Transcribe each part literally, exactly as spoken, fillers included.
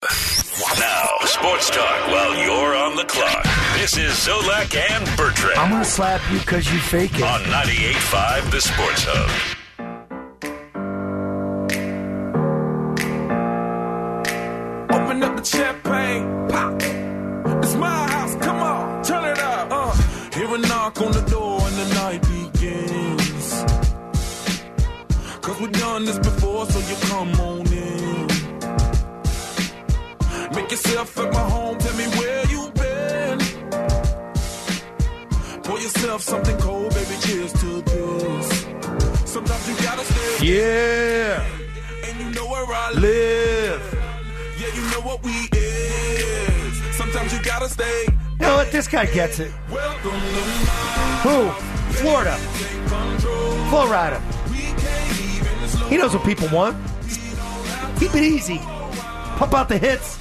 Now, sports talk while you're on the clock. This is Zolak and Bertrand. I'm going to slap you because you fake it. On ninety-eight point five, The Sports Hub. Open up the champagne, pop. It's my house, come on, turn it up. Uh, hear a knock on the door and the night begins. Cause we've done this before, so you come on in. Make yourself at my home, tell me where you been. Pour yourself something cold, baby, cheers to this. Sometimes you gotta stay. Yeah. And you know where I live. Yeah, you know what we is. Sometimes you gotta stay. You know what? This guy gets it. Welcome to Who? Florida. Florida. He knows what people want. Keep it easy. Pump out the hits.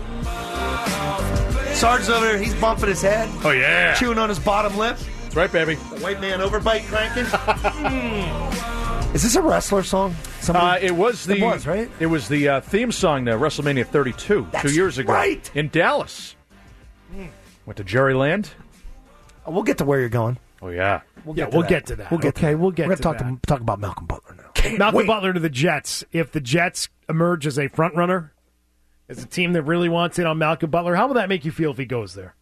Sarge's over there. He's bumping his head. Oh, yeah. Chewing on his bottom lip. That's right, baby. The white man overbite cranking. mm. Is this a wrestler song? Uh, it was the it was, right? It was the uh, theme song to WrestleMania thirty-two That's two years ago. right. In Dallas. Mm. Went to Jerry Land. Oh, we'll get to where you're going. Oh, yeah. We'll yeah, get to we'll that. get to that. We'll get okay, to we'll get We're to gonna that. talk, to, talk about Malcolm Butler now. Can't Malcolm wait. Butler to the Jets. If the Jets emerge as a front runner, as a team that really wants in on Malcolm Butler, how will that make you feel if he goes there?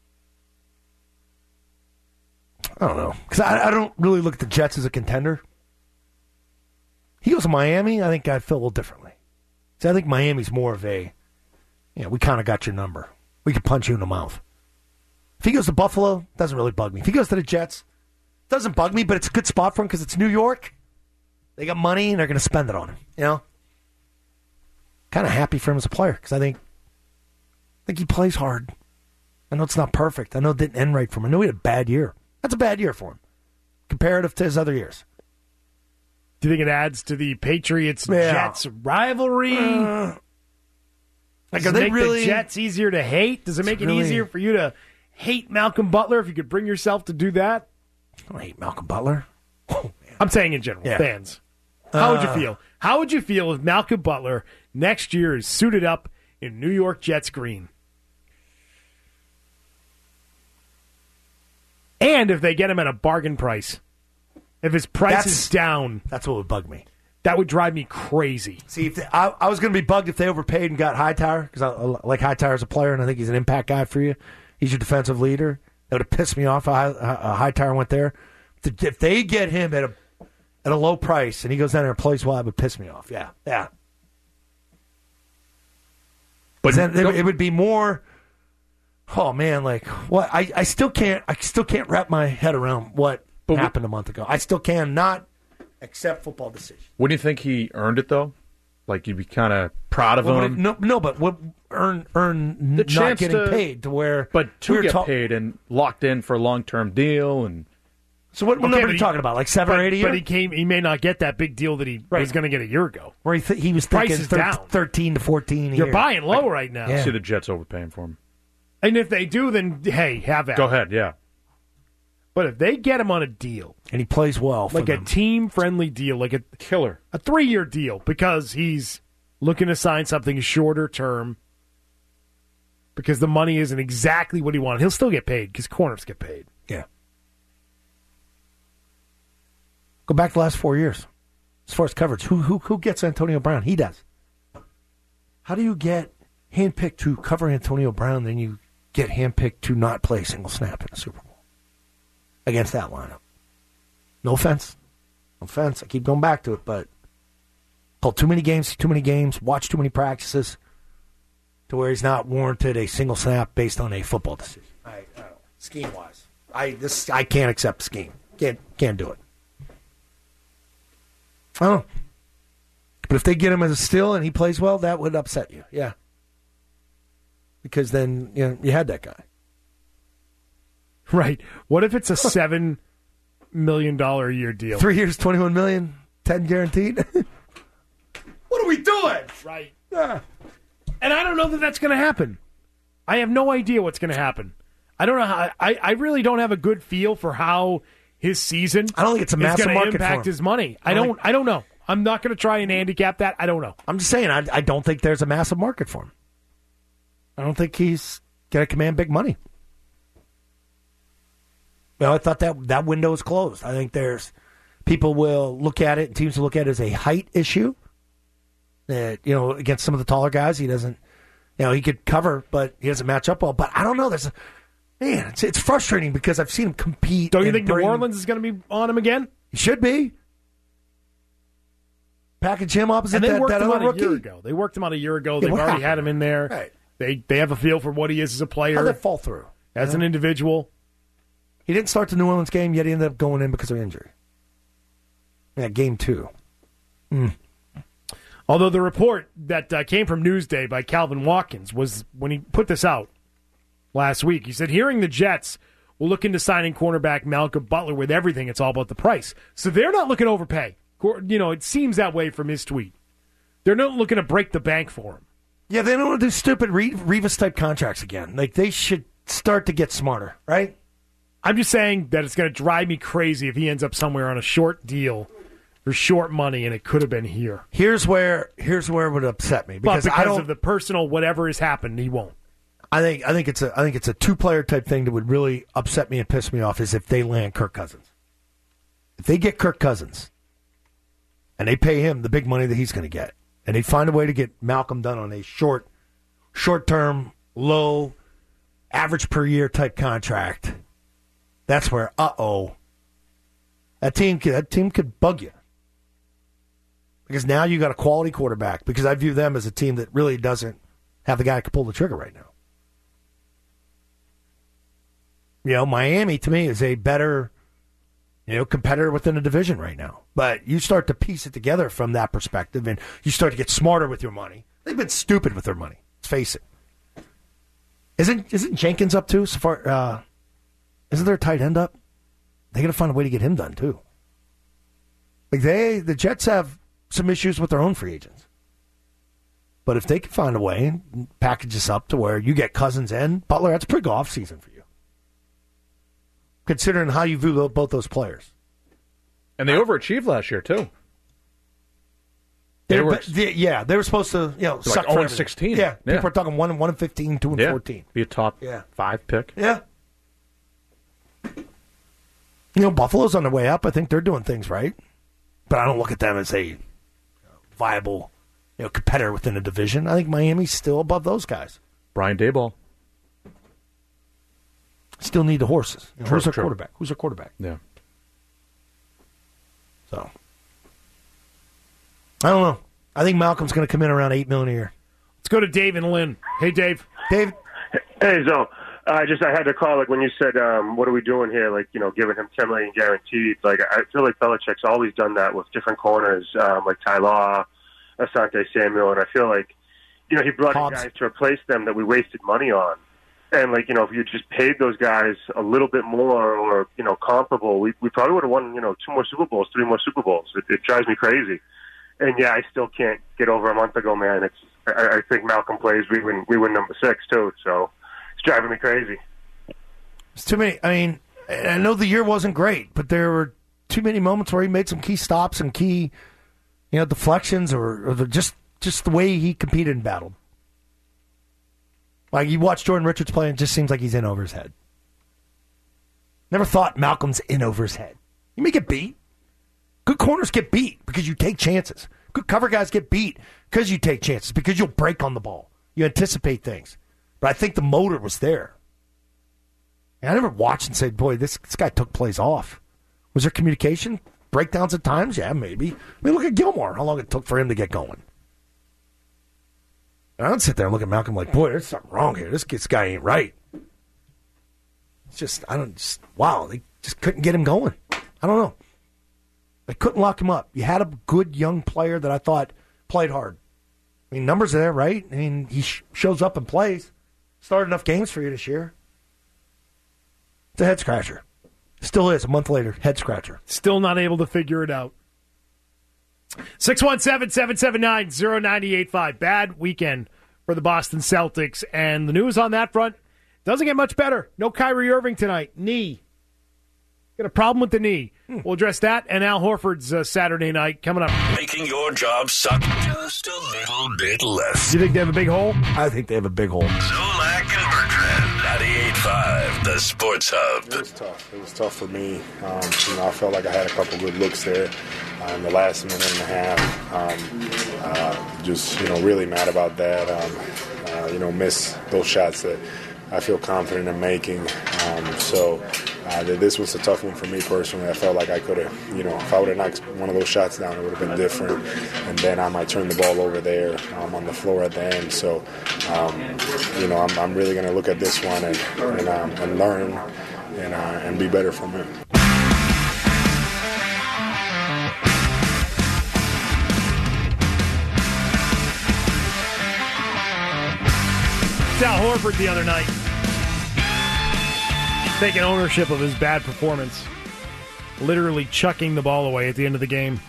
I don't know. Because I, I don't really look at the Jets as a contender. He goes to Miami, I think I'd feel a little differently. So I think Miami's more of a, you know, we kind of got your number. We can punch you in the mouth. If he goes to Buffalo, doesn't really bug me. If he goes to the Jets, doesn't bug me, but it's a good spot for him because it's New York. They got money, and they're going to spend it on him, you know? Kind of happy for him as a player because I think, I think he plays hard. I know it's not perfect. I know it didn't end right for him. I know he had a bad year. That's a bad year for him, comparative to his other years. Do you think it adds to the Patriots Yeah. Jets rivalry? Uh, like, Does are it they make really the Jets easier to hate? Does it make it really- easier for you to hate Malcolm Butler if you could bring yourself to do that? I don't hate Malcolm Butler. Oh, man. I'm saying in general, Yeah. fans. How would you Uh, feel? How would you feel if Malcolm Butler next year is suited up in New York Jets green? And if they get him at a bargain price. If his price That's- is down, That's what would bug me. that would drive me crazy. See, if they, I, I was going to be bugged if they overpaid and got Hightower, because I, I like Hightower as a player, and I think he's an impact guy for you. He's your defensive leader. That would have pissed me off if High, uh, Hightower went there. If they get him at a at a low price and he goes down there and plays well, it would piss me off. Yeah, yeah. But then it, it would be more. Oh man, like what? I, I still can't. I still can't wrap my head around what But we- happened a month ago. I still cannot accept football decisions. Wouldn't you think he earned it, though? Like, you'd be kind of proud of Well, but him. it- no, no, but what earn earn The not chance getting to- paid to where, But to we were get ta- paid and locked in for a long-term deal. and So what, what Okay, number but are you he- talking about? Like seven But, or eight a year? but he came. He may not get that big deal that he Right. was going to get a year ago. Where he, th- he was Price thinking is thir- down. thirteen to fourteen. A You're year. buying low right now. Yeah. see the Jets overpaying for him. And if they do, then hey, have at Go it. ahead, yeah. But if they get him on a deal, and he plays well, for like a them. team-friendly deal, like a Killer. a three-year deal, because he's looking to sign something shorter term, because the money isn't exactly what he wanted, he'll still get paid because corners get paid. Yeah. Go back the last four years as far as coverage. Who who who gets Antonio Brown? He does. How do you get handpicked to cover Antonio Brown, then you get handpicked to not play a single snap in the Super Bowl against that lineup? No offense. No offense. I keep going back to it, but called too many games, too many games, watched too many practices to where he's not warranted a single snap based on a football decision. I, I don't know. Scheme wise. I this I can't accept the scheme. Can't can't do it. I don't know. But if they get him as a steal and he plays well, that would upset you. Yeah. Because then you know, you had that guy. Right. What if it's a seven million dollar a year deal? Three years, twenty-one million, ten guaranteed. What are we doing? Right. Yeah. And I don't know that that's going to happen. I have no idea what's going to happen. I don't know how. I, I really don't have a good feel for how his season. I don't think it's a massive is gonna market for impact him. his money. I I don't don't. I don't know. I'm not going to try and handicap that. I don't know. I'm just saying, I, I don't think there's a massive market for him. I don't think he's going to command big money. Well, I thought that that window is closed. I think there's people will look at it, teams will look at it as a height issue. That, you know, against some of the taller guys, he doesn't, you know, he could cover, but he doesn't match up well. But I don't know. There's a, man, it's, it's frustrating because I've seen him compete. Don't you think bring, New Orleans is going to be on him again? He should be. Package him opposite and they that, worked that him other out rookie. a year ago. They worked him out a year ago. Yeah, They've what already happened? had him in there. Right. They they have a feel for what he is as a player. How'd that fall through? As yeah. an individual. He didn't start the New Orleans game, yet he ended up going in because of injury. Yeah, game two. Mm. Although the report that uh, came from Newsday by Calvin Watkins was, when he put this out last week, he said, hearing the Jets will look into signing cornerback Malcolm Butler with everything, it's all about the price. So they're not looking to overpay. You know, it seems that way from his tweet. They're not looking to break the bank for him. Yeah, they don't want to do stupid Re- Revis-type contracts again. Like, they should start to get smarter, right? I'm just saying that it's going to drive me crazy if he ends up somewhere on a short deal for short money, and it could have been here. Here's where here's where it would upset me because, but because I don't, of the personal whatever has happened, he won't. I think I think it's a I think it's a two player type thing that would really upset me and piss me off is if they land Kirk Cousins. If they get Kirk Cousins and they pay him the big money that he's going to get, and they find a way to get Malcolm done on a short, short term, low, average per year type contract, that's where uh oh, that team could, that team could bug you. Because now you got a quality quarterback. Because I view them as a team that really doesn't have the guy that can pull the trigger right now. You know, Miami to me is a better, you know, competitor within the division right now. But you start to piece it together from that perspective, and you start to get smarter with your money. They've been stupid with their money. Let's face it. Isn't isn't Jenkins up too? So far, uh, isn't there a tight end up? They got to find a way to get him done too. Like they, the Jets have some issues with their own free agents. But if they can find a way and package this up to where you get Cousins and Butler, that's a pretty good offseason for you. Considering how you view both those players. And they overachieved last year, too. They, they were, were, they, yeah, they were supposed to, you know, suck like for oh and sixteen. Yeah, yeah, people are talking one and one and fifteen, two and yeah. fourteen. Be a top yeah. five pick. Yeah. You know, Buffalo's on their way up. I think they're doing things right. But I don't look at them as a viable, you know, competitor within the division. I think Miami's still above those guys. Brian Daboll. Still need the horses. You know, true, who's our true. quarterback? Who's our quarterback? Yeah. So, I don't know. I think Malcolm's going to come in around eight million a year. Let's go to Dave and Lynn. Hey, Dave. Dave. Hey, Zo. I uh, just I had to call like when you said, um, "What are we doing here?" Like you know, giving him ten million guaranteed. Like I feel like Belichick's always done that with different corners, um, like Ty Law, Asante Samuel, and I feel like you know he brought in guys to replace them that we wasted money on. And like you know, if you just paid those guys a little bit more or you know comparable, we we probably would have won you know two more Super Bowls, three more Super Bowls. It, it drives me crazy. And yeah, I still can't get over a month ago, man. It's I, I think Malcolm plays. We win. We win number six too. So. It's driving me crazy. It's too many. I mean, I know the year wasn't great, but there were too many moments where he made some key stops and key, you know, deflections or, or the, just just the way he competed and battled. Like you watch Jordan Richards play, and it just seems like he's in over his head. Never thought Malcolm's in over his head. You may get beat. Good corners get beat because you take chances. Good cover guys get beat because you take chances because you'll break on the ball. You anticipate things. But I think the motor was there. And I never watched and said, boy, this, this guy took plays off. Was there communication? Breakdowns at times? Yeah, maybe. I mean, look at Gilmore, how long it took for him to get going. And I don't sit there and look at Malcolm like, boy, there's something wrong here. This, this guy ain't right. It's just, I don't, just, wow, they just couldn't get him going. I don't know. They couldn't lock him up. You had a good young player that I thought played hard. I mean, numbers are there, right? I mean, he sh- shows up and plays. Started enough games for you this year. It's a head scratcher. Still is, a month later, head scratcher. Still not able to figure it out. six one seven, seven seven nine, zero nine eight five. Bad weekend for the Boston Celtics. And the news on that front doesn't get much better. No Kyrie Irving tonight. Knee. Got a problem with the knee. We'll address that and Al Horford's uh, Saturday night coming up. Making your job suck just a little bit less. Do you think they have a big hole? I think they have a big hole. Zolak and Bertrand, ninety-eight point five, the Sports Hub. It was tough. It was tough for me. Um, you know, I felt like I had a couple good looks there uh, in the last minute and a half. Um, uh, just, you know, really mad about that. Um, uh, you know, miss those shots that I feel confident in making. Um, so uh, this was a tough one for me personally. I felt like I could have, you know, if I would have knocked one of those shots down, it would have been different. And then I might turn the ball over there um, on the floor at the end. So, um, you know, I'm, I'm really going to look at this one and and, um, and learn and, uh, and be better from it. Al Horford the other night taking ownership of his bad performance, literally chucking the ball away at the end of the game.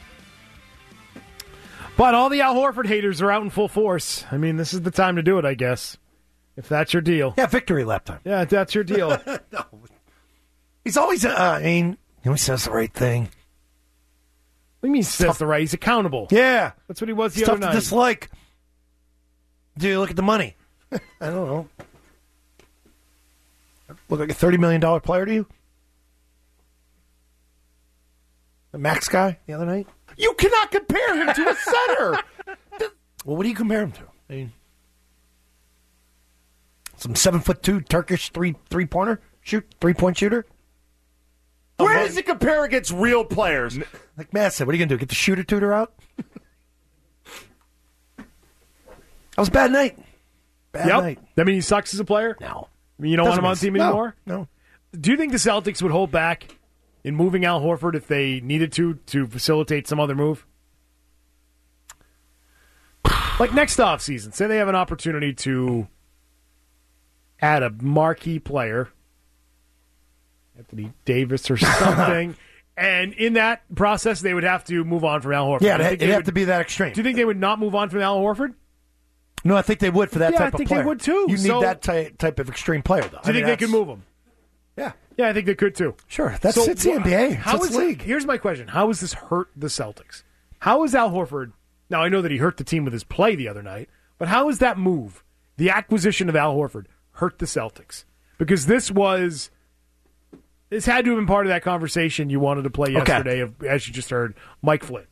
But all the Al Horford haters are out in full force. I mean, this is the time to do it, I guess, if that's your deal. Yeah, victory lap time. Yeah, if that's your deal. No. He's always, uh, I mean, he always says the right thing. What do you mean he says the right? He's accountable. Yeah. That's what he was the It's other tough night. to dislike. Do you look at the money? I don't know. Look like a thirty million dollars player to you? The Max guy the other night? You cannot compare him to a center. Well, what do you compare him to? I mean, some seven foot two Turkish three three pointer shoot three point shooter. Where does he compare against real players? Like Matt said, what are you gonna do? Get the shooter tutor out? That was a bad night. Bad yep. night. That mean he sucks as a player? No. I mean, you don't Doesn't want him on the mean- team no, anymore? No. Do you think the Celtics would hold back in moving Al Horford if they needed to to facilitate some other move? Like next offseason, say they have an opportunity to add a marquee player, Anthony Davis or something, and in that process they would have to move on from Al Horford. Yeah, Do you it'd, think it'd they have would- to be that extreme. Do you think they would not move on from Al Horford? No, I think they would for that Yeah, type I think of player. they would too. You So- need that ty- type of extreme player, though. Do you I think mean, they could that's- move him? Yeah. Yeah, I think they could too. Sure. That's So it's the wh- N B A. How It's is the league. Here's my question: how has this hurt the Celtics? How is Al Horford? Now I know that he hurt the team with his play the other night, but how is that move, the acquisition of Al Horford, hurt the Celtics? Because this was, this had to have been part of that conversation you wanted to play Okay. yesterday, of, as you just heard, Mike Flynn.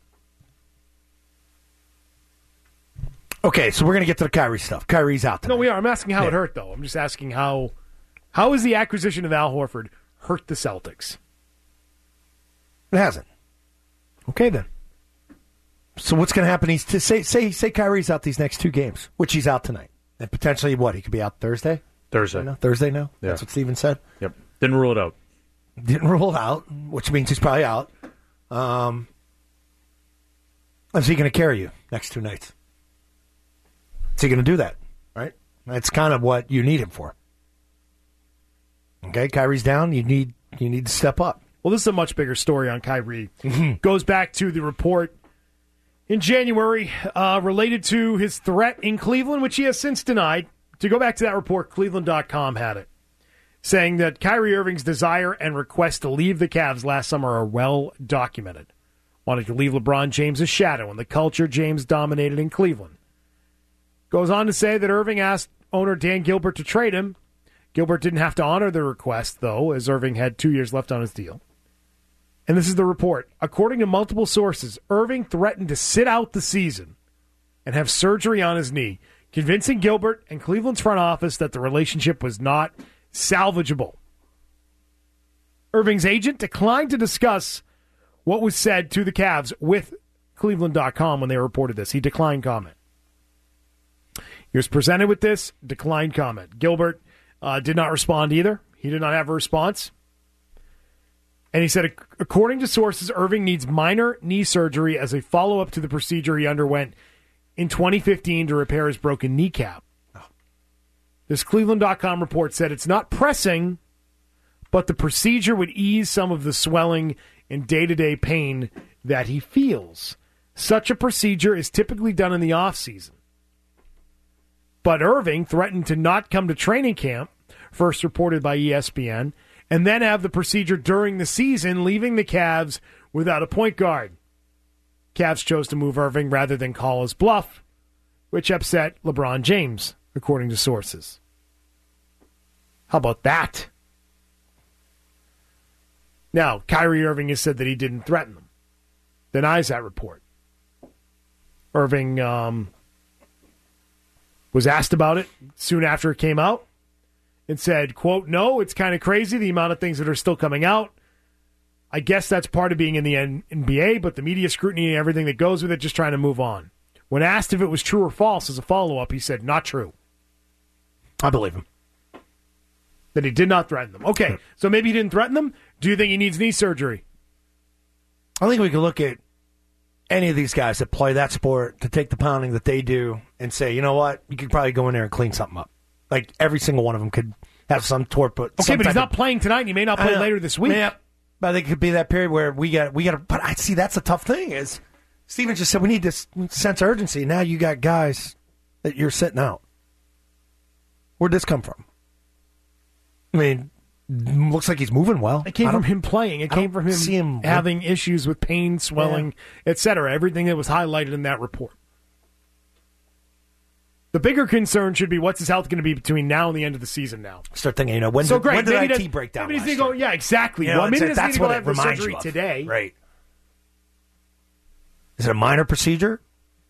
Okay, so we're going to get to the Kyrie stuff. Kyrie's out tonight. No, we are. I'm asking how Yeah. it hurt, though. I'm just asking how, how has the acquisition of Al Horford hurt the Celtics? It hasn't. Okay, then. So what's going to happen? He's to say say say Kyrie's out these next two games, which he's out tonight, and potentially what he could be out Thursday. Thursday. No, Thursday now. Yeah. That's what Steven said. Yep. Didn't rule it out. Didn't rule it out, which means he's probably out. Um, is he going to carry you next two nights? Is he going to do that? Right. That's kind of what you need him for. Okay, Kyrie's down. You need you need to step up. Well, this is a much bigger story on Kyrie. Goes back to the report in January uh, related to his threat in Cleveland, which he has since denied. To go back to that report, Cleveland dot com had it, saying that Kyrie Irving's desire and request to leave the Cavs last summer are well documented. Wanted to leave LeBron James' shadow and the culture James dominated in Cleveland. Goes on to say that Irving asked owner Dan Gilbert to trade him. Gilbert didn't have to honor the request, though, as Irving had two years left on his deal. And this is the report. According to multiple sources, Irving threatened to sit out the season and have surgery on his knee, convincing Gilbert and Cleveland's front office that the relationship was not salvageable. Irving's agent declined to discuss what was said to the Cavs with Cleveland dot com when they reported this. He declined comment. He was presented with this, declined comment. Gilbert uh, did not respond either. He did not have a response. And he said, according to sources, Irving needs minor knee surgery as a follow-up to the procedure he underwent in twenty fifteen to repair his broken kneecap. This Cleveland dot com report said it's not pressing, but the procedure would ease some of the swelling and day-to-day pain that he feels. Such a procedure is typically done in the off-season. But Irving threatened to not come to training camp, first reported by E S P N, and then have the procedure during the season, leaving the Cavs without a point guard. Cavs chose to move Irving rather than call his bluff, which upset LeBron James, according to sources. How about that? Now, Kyrie Irving has said that he didn't threaten them. Denies that report. Irving um, was asked about it soon after it came out and said, quote, no, it's kind of crazy, the amount of things that are still coming out. I guess that's part of being in the N B A, but the media scrutiny and everything that goes with it, just trying to move on. When asked if it was true or false as a follow-up, he said, not true. I believe him. That he did not threaten them. Okay, so maybe he didn't threaten them. Do you think he needs knee surgery? I think we can look at any of these guys that play that sport to take the pounding that they do and say, you know what, you could probably go in there and clean something up. Like every single one of them could have some torpor. Okay, but he's not of, playing tonight, and he may not play later this week. Yeah, but I think it could be that period where we got we got to. But I see that's a tough thing. Is Steven just said we need this sense of urgency. Now you got guys that you're sitting out. Where'd this come from? I mean, looks like he's moving well. It came from him playing. It came from him, him having issues with pain, swelling, yeah. et cetera. Everything that was highlighted in that report. The bigger concern should be what's his health going to be between now and the end of the season now. Start thinking, you know, when so did, great. when did maybe I T does, break down maybe last he's go, year? Yeah, exactly. You know, well, maybe that's doesn't what go it have the reminds surgery you of. today. Right. Is it a minor procedure?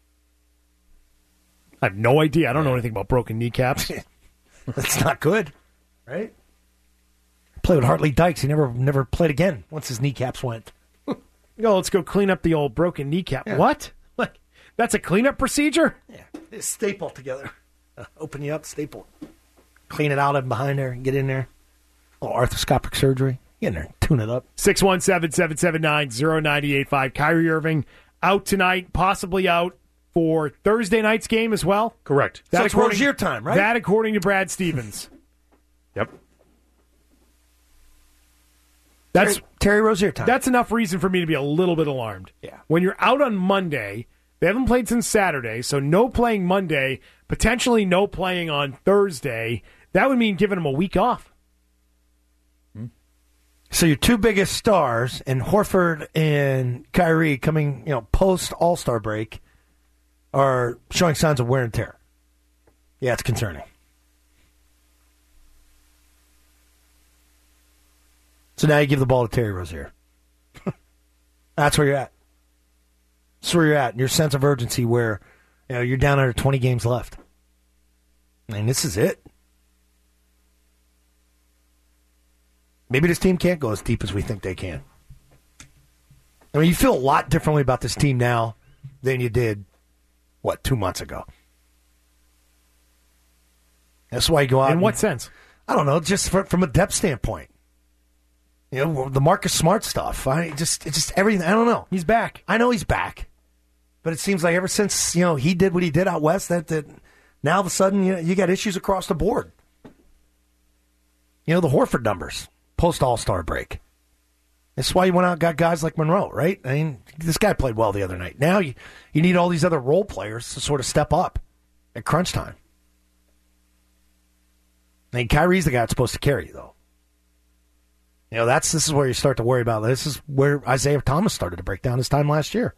I have no idea. I don't know anything about broken kneecaps. That's not good, right? Played with Hartley Dykes. He never never played again once his kneecaps went. Yo, let's go clean up the old broken kneecap. Yeah. What? Like that's a cleanup procedure? Yeah, it's staple together. Uh, open you up, staple, clean it out of behind there, and get in there. A little arthroscopic surgery. Get in there, tune it up. six one seven, seven seven nine, zero nine eight five. Kyrie Irving out tonight, possibly out for Thursday night's game as well. Correct. So it's Rozier time, right? That according to Brad Stevens. Yep. That's Terry, Terry Rozier time. That's enough reason for me to be a little bit alarmed. Yeah. When you're out on Monday, they haven't played since Saturday, so no playing Monday, potentially no playing on Thursday. That would mean giving them a week off. So your two biggest stars, and Horford and Kyrie, coming, you know, post All-Star break, are showing signs of wear and tear. Yeah, it's concerning. So now you give the ball to Terry Rozier. That's where you're at. That's where you're at. Your sense of urgency, where you know you're down under twenty games left. I mean, this is it. Maybe this team can't go as deep as we think they can. I mean, you feel a lot differently about this team now than you did, what, two months ago. That's why you go out. In and, what sense? I don't know, just for, from a depth standpoint. You know, the Marcus Smart stuff. I just, it's just everything. I don't know. He's back. I know he's back. But it seems like ever since, you know, he did what he did out west, that, that now all of a sudden, you know, you got issues across the board. You know, the Horford numbers. Post All-Star break. That's why you went out and got guys like Monroe, right? I mean, this guy played well the other night. Now you, you need all these other role players to sort of step up at crunch time. I mean, Kyrie's the guy that's supposed to carry you, though. You know, that's this is where you start to worry about. This is where Isaiah Thomas started to break down his time last year.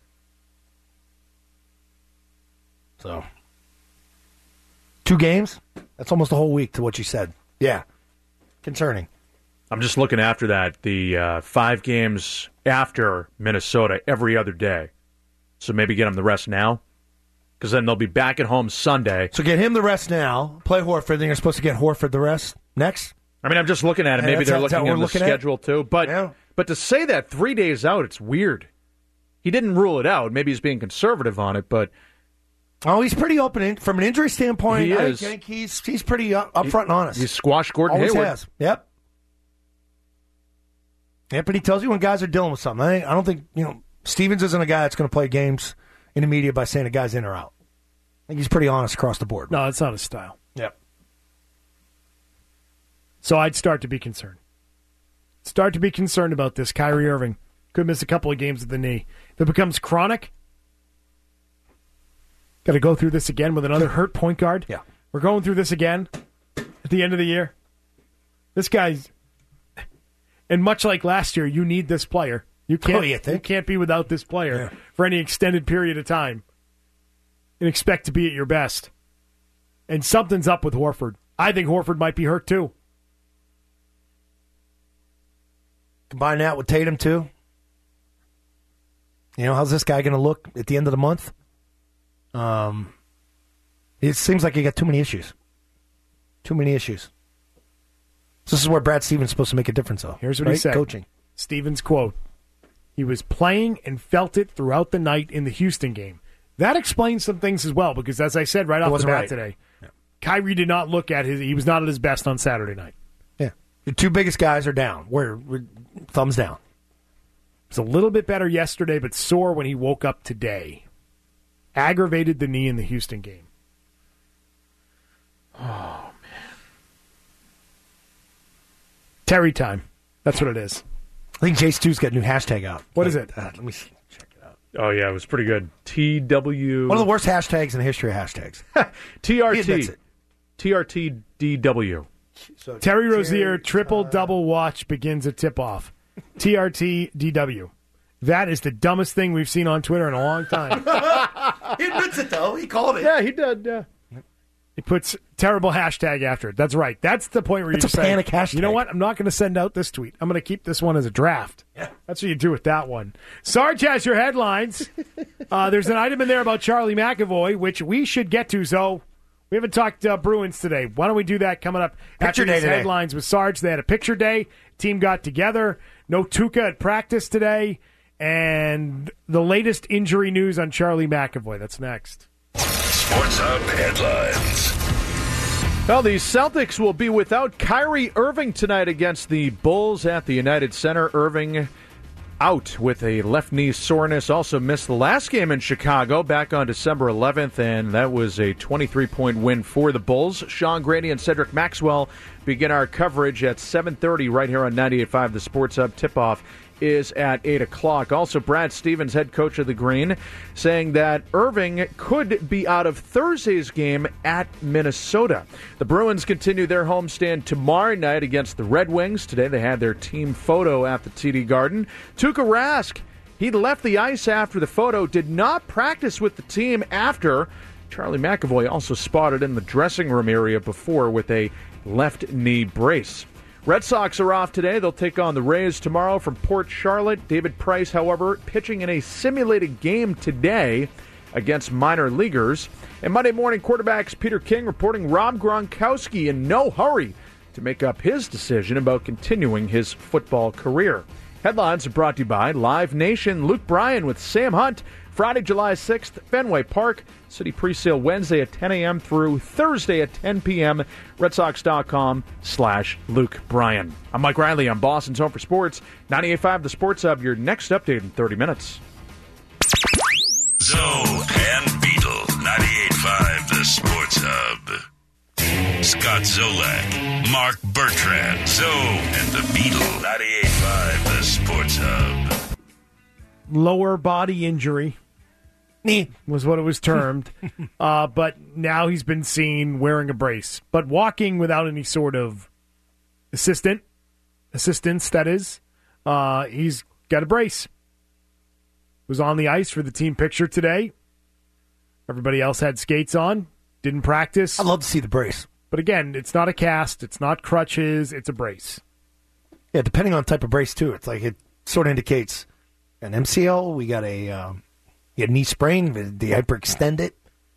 So, two games? That's almost a whole week to what you said. Yeah. Concerning. I'm just looking after that, the uh, five games after Minnesota every other day. So maybe get them the rest now, because then they'll be back at home Sunday. So get him the rest now, play Horford, then you're supposed to get Horford the rest next? I mean, I'm just looking at it. Maybe they're looking at the schedule at? too. But, yeah. but to say that three days out, it's weird. He didn't rule it out. Maybe he's being conservative on it, but... Oh, he's pretty open. In, from an injury standpoint, he I is. think he's he's pretty up, upfront and honest. He squashed Gordon Always Hayward. has. Yep. Yep, but he tells you when guys are dealing with something. I, I don't think, you know, Stevens isn't a guy that's going to play games in the media by saying a guy's in or out. I think he's pretty honest across the board. No, that's not his style. Yep. So I'd start to be concerned. Start to be concerned about this. Kyrie Irving could miss a couple of games with the knee. If it becomes chronic, got to go through this again with another hurt point guard. Yeah. We're going through this again at the end of the year. This guy's... And much like last year, you need this player. You can't, Oh, you think? you can't be without this player Yeah. for any extended period of time and expect to be at your best. And something's up with Horford. I think Horford might be hurt too. Combine that with Tatum, too. You know, how's this guy going to look at the end of the month? Um, It seems like you got too many issues. Too many issues. So this is where Brad Stevens is supposed to make a difference, though. Here's what right? he said. Coaching. Stevens' quote. He was playing and felt it throughout the night in the Houston game. That explains some things as well, because as I said right off the wasn't bat right. today, yeah. Kyrie did not look at his, he was not at his best on Saturday night. Yeah. The two biggest guys are down. We're, we're thumbs down. It was a little bit better yesterday, but sore when he woke up today. Aggravated the knee in the Houston game. Oh, man. Terry time. That's what it is. I think J Stu's got a new hashtag out. What is it? Uh, let me see. Check it out. Oh, yeah, it was pretty good. T W. One of the worst hashtags in the history of hashtags. T R He admits T. it. T R T D W. So Terry Terry, Rozier triple uh, double watch begins a tip off. T R T D W. That is the dumbest thing we've seen on Twitter in a long time. He admits it, though. He called it. Yeah, he did. Yeah. He puts terrible hashtag after it. That's right. That's the point where you It's a just say, panic hashtag. you know what? I'm not going to send out this tweet. I'm going to keep this one as a draft. Yeah. That's what you do with that one. Sarge has your headlines. uh, there's an item in there about Charlie McAvoy, which we should get to. So we haven't talked uh, Bruins today. Why don't we do that coming up Picture after day these today. headlines with Sarge? They had a picture day. Team got together. No Tuca at practice today. And the latest injury news on Charlie McAvoy. That's next. Sports Hub headlines. Well, the Celtics will be without Kyrie Irving tonight against the Bulls at the United Center. Irving out with a left knee soreness. Also missed the last game in Chicago back on December eleventh, and that was a twenty-three point win for the Bulls. Sean Grady and Cedric Maxwell begin our coverage at seven thirty right here on ninety-eight point five. The Sports Hub tip-off is at eight o'clock. Also, Brad Stevens, head coach of the Green, saying that Irving could be out of Thursday's game at Minnesota. The Bruins continue their homestand tomorrow night against the Red Wings. Today they had their team photo at the T D Garden. Tuukka Rask, he left the ice after the photo, did not practice with the team after. Charlie McAvoy also spotted in the dressing room area before with a left knee brace. Red Sox are off today. They'll take on the Rays tomorrow from Port Charlotte. David Price, however, pitching in a simulated game today against minor leaguers. And Monday morning, quarterbacks Peter King reporting Rob Gronkowski in no hurry to make up his decision about continuing his football career. Headlines are brought to you by Live Nation. Luke Bryan with Sam Hunt. Friday, July sixth, Fenway Park. City presale Wednesday at ten a.m. through Thursday at ten p.m. RedSox.com slash Luke Bryan. I'm Mike Riley on Boston's Home for Sports. ninety-eight point five The Sports Hub, your next update in thirty minutes. Zoe and Beetle, ninety-eight point five The Sports Hub. Scott Zolak, Mark Bertrand, Zoe and the Beetle, ninety-eight point five The Sports Hub. Lower body injury was what it was termed. uh, but now he's been seen wearing a brace, but walking without any sort of assistant, assistance, that is. Uh, he's got a brace. Was on the ice for the team picture today. Everybody else had skates on, didn't practice. I'd love to see the brace. But again, it's not a cast, it's not crutches, it's a brace. Yeah, depending on the type of brace, too. It's like it sort of indicates an M C L. We got a, um, you got a knee sprain. Did the hyperextend it?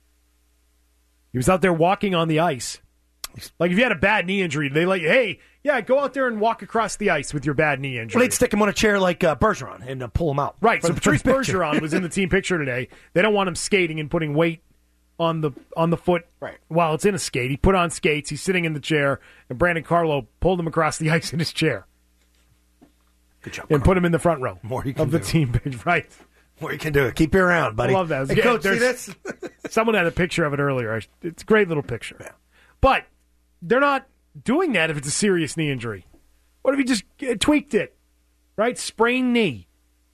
He was out there walking on the ice. Like if you had a bad knee injury, they let you, hey, yeah, go out there and walk across the ice with your bad knee injury. Well, they'd stick him on a chair like uh, Bergeron and uh, pull him out. Right, For so the- Patrice for the picture. Bergeron was in the team picture today. They don't want him skating and putting weight on the on the foot Right. while it's in a skate. He put on skates, he's sitting in the chair, and Brandon Carlo pulled him across the ice in his chair. Good job. And Carl. put him in the front row More you can of the do. team picture. Right. More you can do it. Keep you around, buddy. I love that. Hey, Yeah, Coach, see there's- this? Someone had a picture of it earlier. It's a great little picture. But they're not doing that if it's a serious knee injury. What if he just uh, tweaked it? Right? Sprained knee.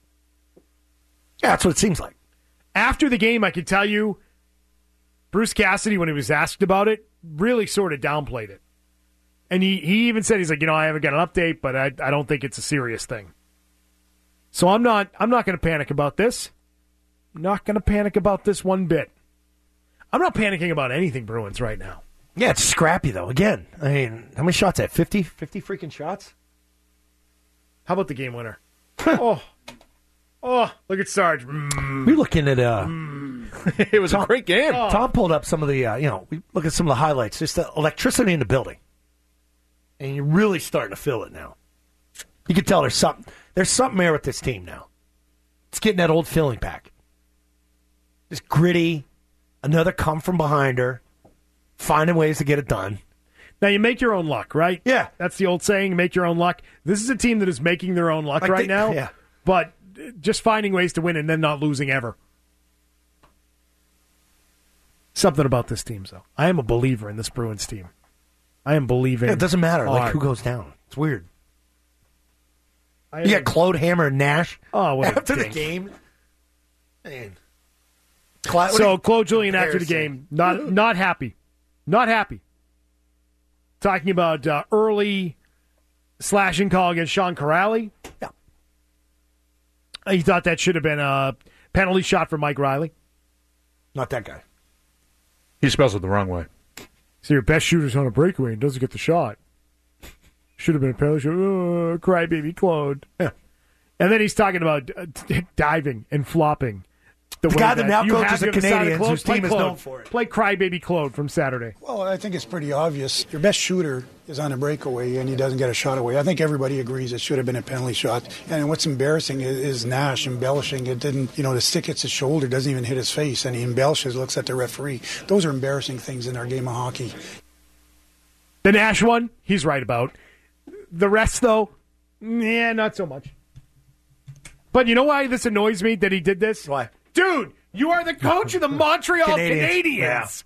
Yeah, that's what it seems like. After the game, I can tell you, Bruce Cassidy, when he was asked about it, really sort of downplayed it. And he, he even said, he's like, you know, I haven't got an update, but I, I don't think it's a serious thing. So I'm not I'm not going to panic about this. Not going to panic about this one bit. I'm not panicking about anything Bruins right now. Yeah, it's scrappy, though. Again, I mean, how many shots at fifty? fifty freaking shots? How about the game winner? oh, oh, look at Sarge. Mm. We're looking at uh, Mm. It was Tom, a great game. Oh. Tom pulled up some of the, uh, you know, we look at some of the highlights. Just the electricity in the building. And you're really starting to feel it now. You can tell there's something. There's something there with this team now. It's getting that old feeling back. Just gritty, another come from behind her, finding ways to get it done. Now, you make your own luck, right? Yeah. That's the old saying, make your own luck. This is a team that is making their own luck Like right they- now, yeah. but just finding ways to win and then not losing ever. Something about this team, though. I am a believer in this Bruins team. I am believing. Yeah, it doesn't matter like hard. who goes down. It's weird. I You am- got Claude Hammer and Nash Oh, what a after the dink. game. Man. Cla- what So do you- Claude Julien after the Embarrassing. game, not not happy, not happy. Talking about uh, early slashing call against Sean Corrali. Yeah. He thought that should have been a penalty shot for Mike Riley. Not that guy. He spells it the wrong way. So your best shooter's on a breakaway and doesn't get the shot. Should have been a penalty shot. Oh, crybaby Claude. Yeah. And then he's talking about uh, d- diving and flopping. The way guy that now you coaches have the to on side of Canadians, Claude, whose play team is Claude. known for it. Play crybaby Claude from Saturday. Well, I think it's pretty obvious. Your best shooter is on a breakaway, and he doesn't get a shot away. I think everybody agrees it should have been a penalty shot. And what's embarrassing is, is Nash embellishing. It didn't, you know, the stick hits his shoulder, doesn't even hit his face, and he embellishes, looks at the referee. Those are embarrassing things in our game of hockey. The Nash one, he's right about. The rest, though, yeah, not so much. But you know why this annoys me that he did this? Why? Dude, you are the coach of the Montreal Canadians. Canadiens.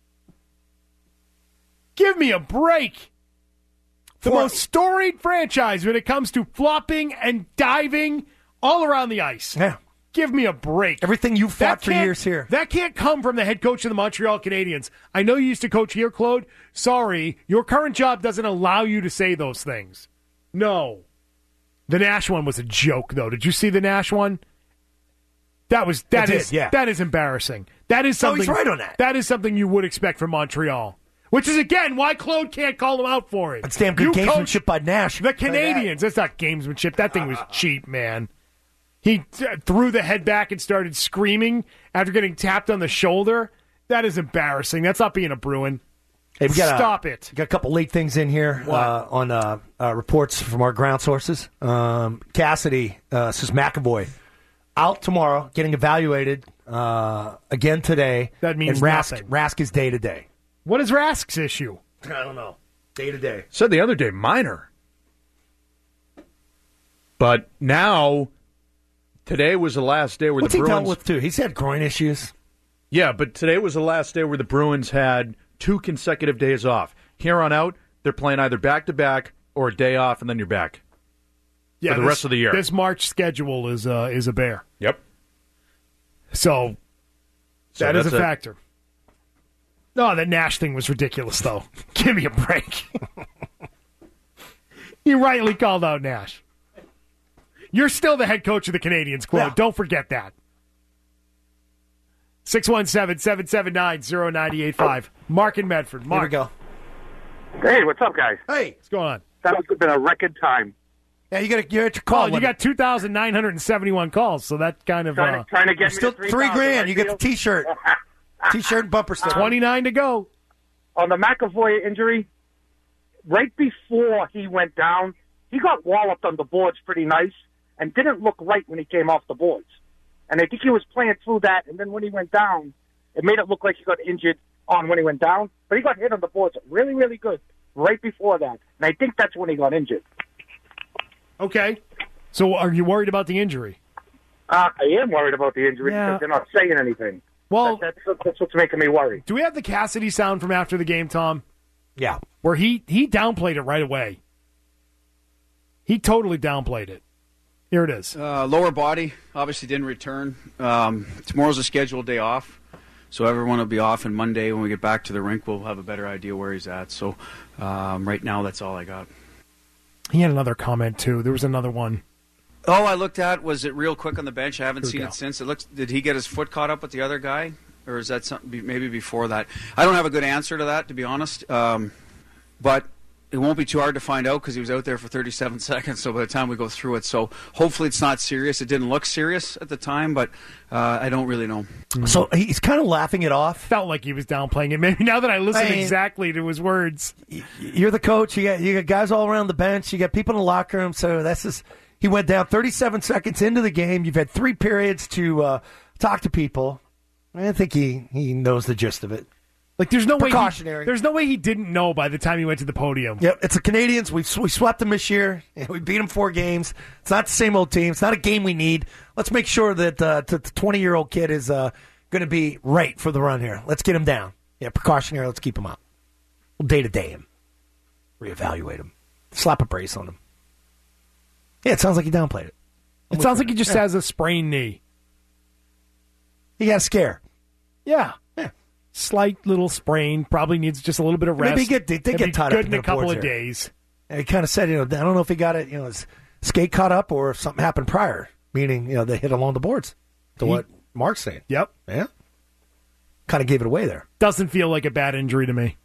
Give me a break. The For- most storied franchise when it comes to flopping and diving all around the ice. Yeah. Give me a break. Everything you fought That for can't- years here. That can't come from the head coach of the Montreal Canadiens. I know you used to coach here, Claude. Sorry, your current job doesn't allow you to say those things. No. The Nash one was a joke, though. Did you see the Nash one? That was that I did, is yeah. that is embarrassing. That is No, something. he's right on that. That is something you would expect from Montreal. Which is again why Claude can't call him out for it. That's damn good You gamesmanship coach by Nash. The Canadians. That's not gamesmanship. That thing was cheap, man. He t- threw the head back and started screaming after getting tapped on the shoulder. That is embarrassing. That's not being a Bruin. Hey, we got a- Stop it. We got a couple late things in here uh, on uh, uh, reports from our ground sources. Um, Cassidy uh, says McAvoy out tomorrow, getting evaluated uh, again today. That means and Rask, nothing. Rask is day to day. What is Rask's issue? I don't know. Day to day. Said the other day, minor. But now, today was the last day where What's the he Bruins... dealt with, too? He's had groin issues. Yeah, but today was the last day where the Bruins had two consecutive days off. Here on out, they're playing either back-to-back or a day off, and then you're back Yeah, for the this- rest of the year. This March schedule is uh, is a bear. Yep. So, So that is a that's it. factor. No, that Nash thing was ridiculous, though. Give me a break. You rightly called out Nash. You're still the head coach of the Canadians, Claude. Yeah. Don't forget that. six one seven, seven seven nine, zero nine eight five. Mark in Medford. Mark. Here we go. Hey, what's up, guys? Hey. What's going on? That has been a record time. Yeah, you got you're at your call. Oh, you limit. got two thousand nine hundred seventy-one calls, so that kind of Trying, uh, to, trying to get me Still to three thousand, grand. right, You get the Neil? T-shirt. T-shirt and bumper sticker. twenty-nine to go. On the McAvoy injury, right before he went down, he got walloped on the boards pretty nice and didn't look right when he came off the boards. And I think he was playing through that, and then when he went down, it made it look like he got injured on when he went down, but he got hit on the boards really, really good right before that. And I think that's when he got injured. Okay. So are you worried about the injury? Uh, I am worried about the injury Yeah. because they're not saying anything. Well, That, that's, that's what's making me worry. do we have the Cassidy sound from after the game, Tom? Yeah. Where he, he downplayed it right away. He totally downplayed it. Here it is. Uh, lower body obviously didn't return. Um, tomorrow's a scheduled day off. So everyone will be off, and Monday when we get back to the rink, we'll have a better idea where he's at. So um, right now, that's all I got. He had another comment, too. There was another one. Oh, I looked at, was it real quick on the bench? I haven't Here seen we it go. since. It looks. Did he get his foot caught up with the other guy? Or is that something maybe before that? I don't have a good answer to that, to be honest. Um, but it won't be too hard to find out because he was out there for thirty-seven seconds, so by the time we go through it. So hopefully it's not serious. It didn't look serious at the time, but uh, I don't really know. So he's kind of laughing it off. Felt like he was downplaying it. Maybe now that I listen I mean, exactly to his words. You're the coach. You got you got guys all around the bench. You got people in the locker room. So that's just, he went down thirty-seven seconds into the game. You've had three periods to uh, talk to people. I think he, he knows the gist of it. Like there's no way Precautionary. he, there's no way he didn't know by the time he went to the podium. Yep, it's the Canadians. We we swept them this year. We beat them four games. It's not the same old team. It's not a game we need. Let's make sure that uh, the twenty-year-old kid is uh, going to be right for the run here. Let's get him down. Yeah, precautionary. Let's keep him out. We'll day-to-day him. Reevaluate him. Slap a brace on him. Yeah, it sounds like he downplayed it. I'm It with sounds you. like he just Yeah. has a sprained knee. He got a scare. Yeah. Yeah. Slight little sprain. Probably needs just a little bit of rest. Maybe he get, they, they Maybe get tied good up in in a couple boards of there. days. And he kind of said, you know, I don't know if he got it, you know, his skate caught up or if something happened prior, meaning, you know, they hit along the boards. To He- what Mark's saying. Yep. Yeah. Kind of gave it away there. Doesn't feel like a bad injury to me.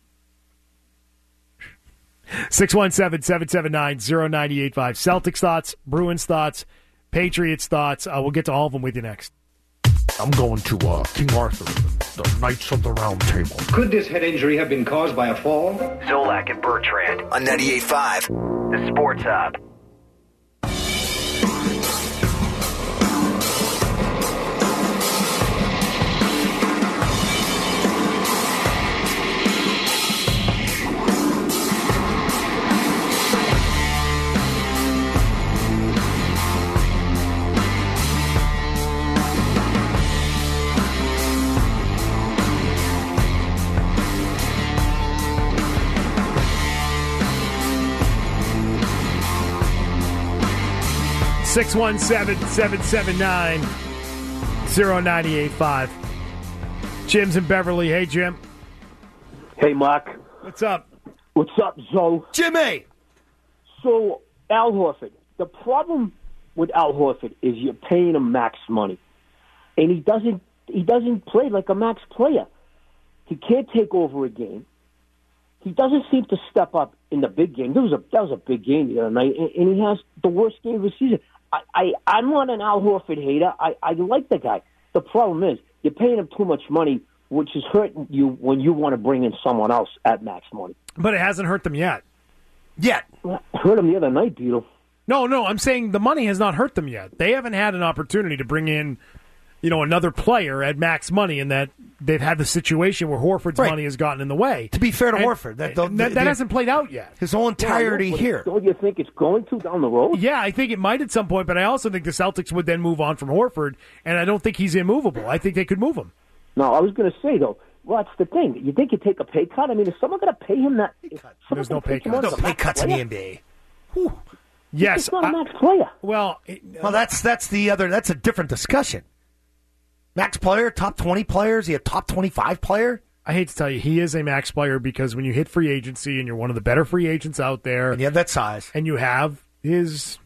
six one seven, seven seven nine, zero nine eight five. Celtics thoughts, Bruins thoughts, Patriots thoughts. Uh, we'll get to all of them with you next. I'm going to uh, King Arthur, the Knights of the Round Table. Could this head injury have been caused by a fall? Zolak and Bertrand on ninety-eight point five, the Sports Hub. six one seven, seven seven nine, zero nine eight five. Jim's in Beverly. Hey, Jim. Hey, Mark. What's up? What's up, Zoe? Jimmy! So, Al Horford. The problem with Al Horford is you're paying him max money. And he doesn't he doesn't play like a max player. He can't take over a game. He doesn't seem to step up in the big game. There was a that was a big game the other night, and, and he has the worst game of the season. I, I, I'm not an Al Horford hater. I, I like the guy. The problem is you're paying him too much money, which is hurting you when you want to bring in someone else at max money. But it hasn't hurt them yet. Yet. Hurt him the other night, Beetle. No, no, I'm saying the money has not hurt them yet. They haven't had an opportunity to bring in, you know, another player at max money, and that they've had the situation where Horford's Right. money has gotten in the way. To be fair to And- Horford, that, and that, that hasn't played out yet. his whole entirety Yeah, I know, but here. Don't you think it's going to down the road? Yeah, I think it might at some point, but I also think the Celtics would then move on from Horford, and I don't think he's immovable. I think they could move him. No, I was going to say, though, well, that's the thing. You think you take a pay cut? I mean, is someone going to pay him that? There's no pay cut. There's no pay cuts in the N B A. Yes, He's not a I- max player. well, Well, that's that's the other. That's a different discussion. Max player, top twenty players. He a top twenty-five player. I hate to tell you, he is a max player because when you hit free agency and you're one of the better free agents out there, And you have that size. and you have his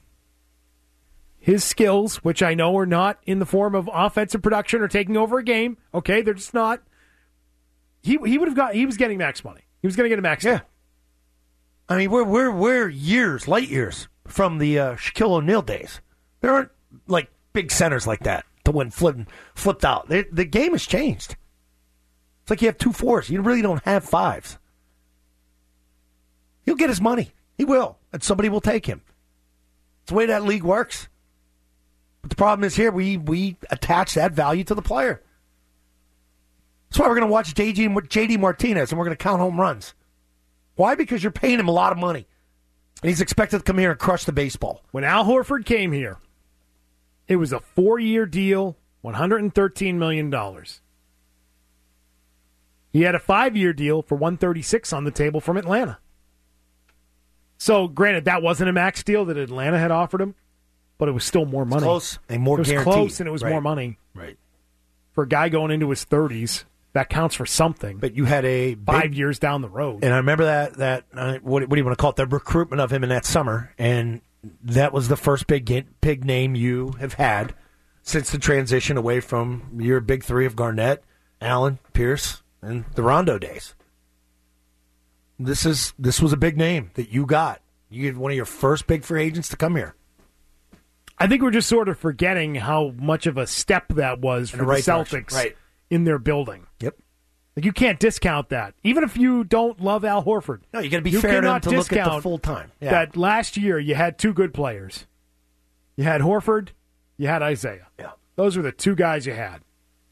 his skills, which I know are not in the form of offensive production or taking over a game. Okay, they're just not. He he would have got. He was getting max money. He was going to get a max. Yeah. deal. I mean, we're we're we're years, light years from the uh, Shaquille O'Neal days. There aren't like big centers like that to win flipped flipped out. They, the game has changed. It's like you have two fours. You really don't have fives. He'll get his money. He will, and somebody will take him. It's the way that league works. But the problem is here we we attach that value to the player. That's why we're going to watch J D, J D Martinez and we're going to count home runs. Why? Because you're paying him a lot of money. And he's expected to come here and crush the baseball. When Al Horford came here, it was a four-year deal, one hundred thirteen million dollars. He had a five-year deal for one hundred thirty-six on the table from Atlanta. So, granted, that wasn't a max deal that Atlanta had offered him, but it was still more money. Close and more It was guaranteed. close and it was Right. more money. Right. For a guy going into his thirties. that counts for something. But you had a five big, years down the road. And I remember that, that uh, what, what do you want to call it, the recruitment of him in that summer. And that was the first big, big name you have had since the transition away from your big three of Garnett, Allen, Pierce, and the Rondo days. This is this was a big name that you got. You had one of your first big free agents to come here. I think we're just sort of forgetting how much of a step that was for the, right the Celtics right. in their building. Yep. Like you can't discount that. Even if you don't love Al Horford. No, you got to be you fair to him cannot to look at the discount full time. Yeah. That last year you had two good players. You had Horford, you had Isaiah. Yeah. Those were the two guys you had.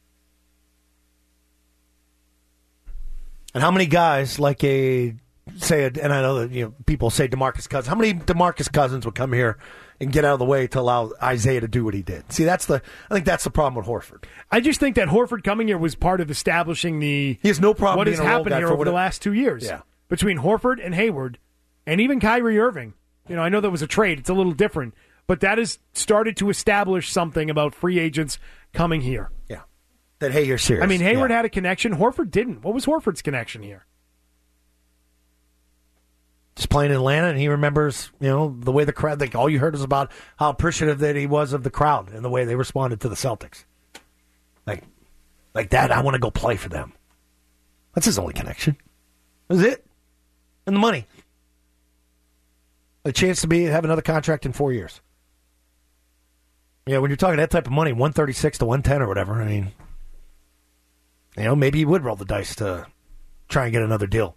And how many guys like a say, a, and I know that you know people say DeMarcus Cousins. How many DeMarcus Cousins would come here and get out of the way to allow Isaiah to do what he did? See, that's the I think that's the problem with Horford. I just think that Horford coming here was part of establishing the he has no problem what being has a role happened guy here for over what the it- last two years. Yeah. Between Horford and Hayward, and even Kyrie Irving. You know, I know that was a trade; it's a little different, but that has started to establish something about free agents coming here. Yeah. That hey, you're serious. I mean, Hayward yeah. had a connection. Horford didn't. What was Horford's connection here? just playing in Atlanta, and he remembers, you know, the way the crowd, like all you heard was about how appreciative that he was of the crowd and the way they responded to the Celtics. Like, like that, I want to go play for them. That's his only connection. That's it. And the money. A chance to be have another contract in four years. Yeah, when you're talking that type of money, one thirty-six to one ten or whatever, I mean, you know, maybe he would roll the dice to try and get another deal.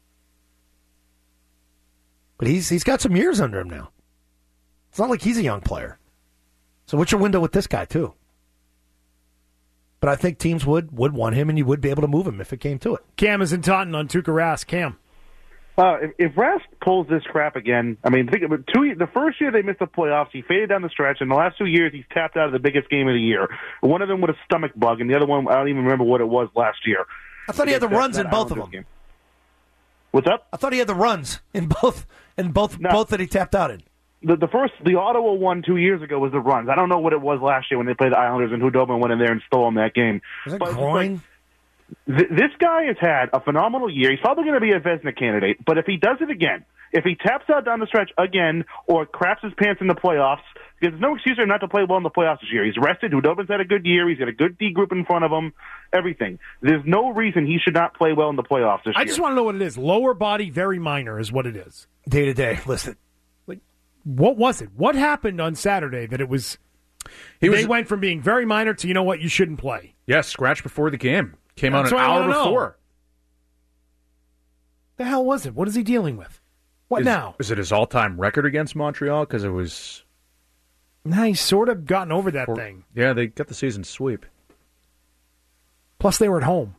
But he's he's got some years under him now. It's not like he's a young player. So what's your window with this guy, too? But I think teams would, would want him, and you would be able to move him if it came to it. Cam is in Taunton on Tuukka Rask. Cam. Uh, if, if Rask pulls this crap again, I mean, think of it. Two, the first year they missed the playoffs, he faded down the stretch, and the last two years he's tapped out of the biggest game of the year. One of them with a stomach bug, and the other one, I don't even remember what it was last year. I thought he had the That- runs that in both of Islanders them. game. What's up? I thought he had the runs in both in both No. both that he tapped out in. The, the first, the Ottawa one two years ago was the runs. I don't know what it was last year when they played the Islanders and Hudobin went in there and stole them that game. Was it But it's groin? like, th- this guy has had a phenomenal year. He's probably going to be a Vezina candidate, but if he does it again, if he taps out down the stretch again or craps his pants in the playoffs, because there's no excuse for him not to play well in the playoffs this year. He's rested. Hudobin's had a good year. He's got a good D group in front of him. Everything. There's no reason he should not play well in the playoffs this I year. just want to know what it is. Lower body, very minor is what it is. Day to day. Listen. Like, what was it? What happened on Saturday that it was... He they was- went from being very minor to, you know what, you shouldn't play. Yeah, scratch before the game. Came That's out an what I hour wanna know. before. The hell was it? What is he dealing with? What is, now? Is it his all-time record against Montreal? Because it was... Now he's sort of gotten over that Or- thing. Yeah, they got the season sweep. Plus, they were at home.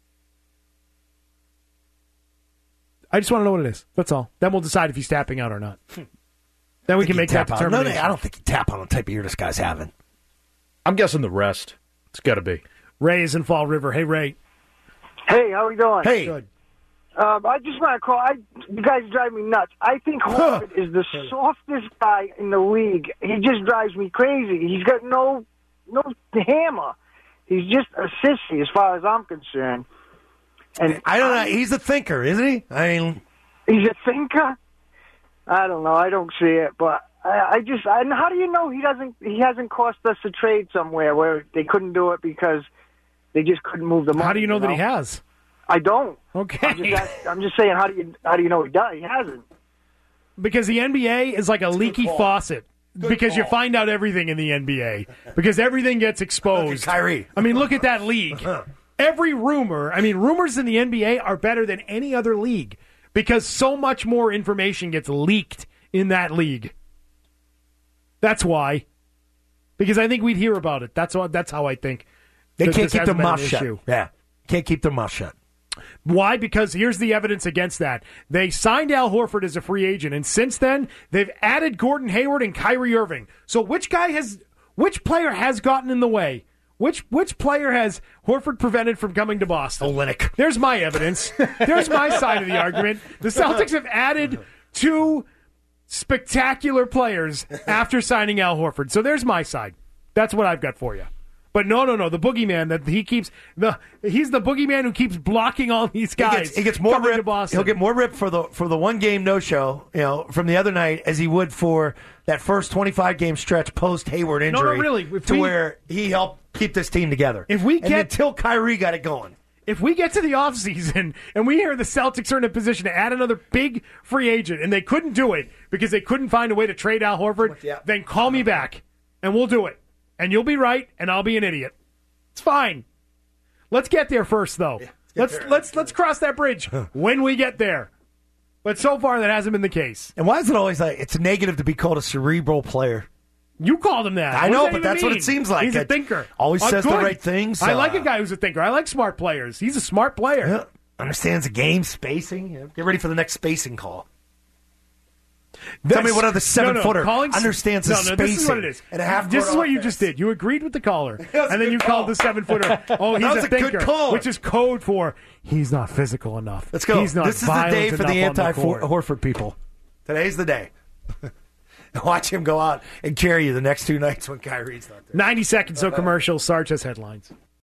I just want to know what it is. That's all. Then we'll decide if he's tapping out or not. Then we can make that Tap out. No, determination. no, I don't think he tap on the type of year this guy's having. I'm guessing the rest. It's got to be. Ray is in Fall River. Hey, Ray. Hey, how we doing? Hey. Good. Um, I just want to call. I, you guys drive me nuts. I think Horford is the softest guy in the league. He just drives me crazy. He's got no no hammer. He's just a sissy as far as I'm concerned. And I don't know. He's a thinker, isn't he? I mean, he's a thinker. I don't know. I don't see it, but I, I just. I, and how do you know he doesn't? He hasn't cost us a trade somewhere where they couldn't do it because they just couldn't move the money. How do you know that he know? has? I don't. Okay. I'm just, ask- I'm just saying. How do you? How do you know he does? He hasn't. Because the N B A is like a leaky faucet. Because you find out everything in the N B A. Because everything gets exposed. Kyrie. I mean, look at that league. Every rumor, I mean, rumors in the N B A are better than any other league because so much more information gets leaked in that league. That's why. Because I think we'd hear about it. That's how, that's how I think. they that can't this keep their hasn't been an mouth shut. issue. Yeah. Can't keep their mouth shut. Why? Because here's the evidence against that. They signed Al Horford as a free agent, and since then, they've added Gordon Hayward and Kyrie Irving. So which guy has, which player has gotten in the way? Which which player has Horford prevented from coming to Boston? Olynyk. There's my evidence. There's my side of the argument. The Celtics have added two spectacular players after signing Al Horford. So there's my side. That's what I've got for you. But no, no, no. The boogeyman that he keeps the he's the boogeyman who keeps blocking all these guys. He gets, he gets more coming to rip. Boston. He'll get more rip for the for the one game no show, you know, from the other night as he would for that first twenty-five game stretch post Hayward injury. No, no, really. If to we- where he helped keep this team together. If we And get until Kyrie got it going. If we get to the offseason and we hear the Celtics are in a position to add another big free agent and they couldn't do it because they couldn't find a way to trade Al Horford, Yeah. then call me back and we'll do it. And you'll be right and I'll be an idiot. It's fine. Let's get there first, though. Yeah, let's there. let's let's cross that bridge when we get there. But so far, that hasn't been the case. And why is it always like it's negative to be called a cerebral player? You called him that. I What know, does that but even that's what mean? it seems like. He's a It thinker. always Oh, says the good. right things. I uh, like a guy who's a thinker. I like smart players. He's a smart player. Yeah, understands the game, spacing. Yeah, get ready for the next spacing call. Tell me what other seven no, no, footer calling, understands the no, no, spacing. This is what it is. And a half this court is what you offense. just did. You agreed with the caller, That was a and then good you call. called the seven footer. Oh, he's That was a a good thinker, call. which is code for he's not physical enough. Let's go. He's not This is the violent day for the enough on anti court. Horford people. Today's the day. Watch him go out and carry you the next two nights when Kyrie's not there. ninety seconds, so commercial. Sarge has headlines.